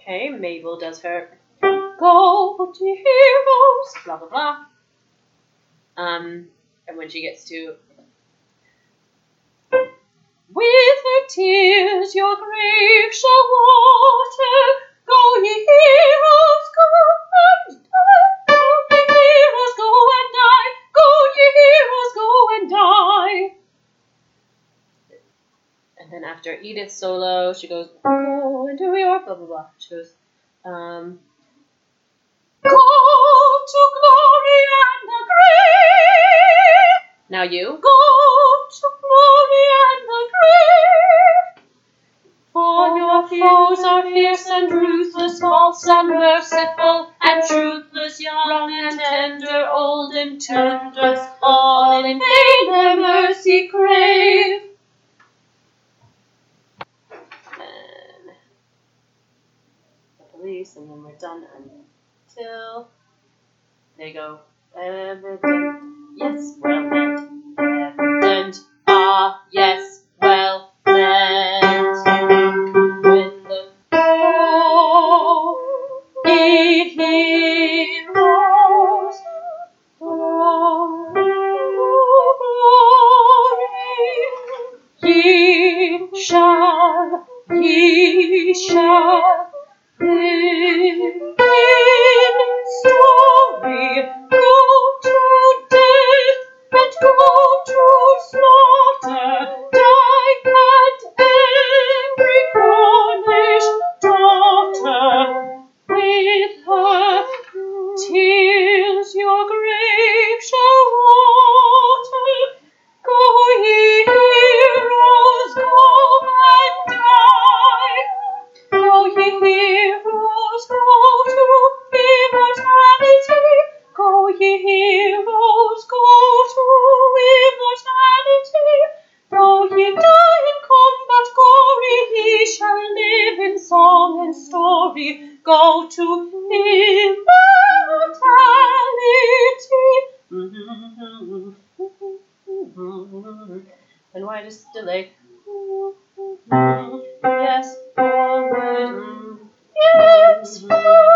Okay, Mabel does her go to heroes, blah blah blah. And when she gets to with her tears your grave shall water, go ye heroes, go and die, go ye heroes, go and die, go ye heroes, go and die. And then after Edith's solo, she goes, go and do your blah blah blah. She goes, go to glory and the grave. Now you go to glory and the grave. For your foes are fierce and ruthless, false and merciful, and truthless, young and tender, old and tender, all in vain their mercy crave. And the police, and then we're done until they go, evident, yes, well meant, evident, ah, yes, well meant. When the heroes glory, ye shall live in story, go to death and go to slaughter, die at every Cornish daughter, with her tears your grave shall water, go ye heroes, go and die. Go ye heroes, go to immortality. Go ye heroes, go to immortality. Though ye die in combat gory, ye shall live in song and story. Go to immortality. And why just delay? Yes, forward. Yes, forward.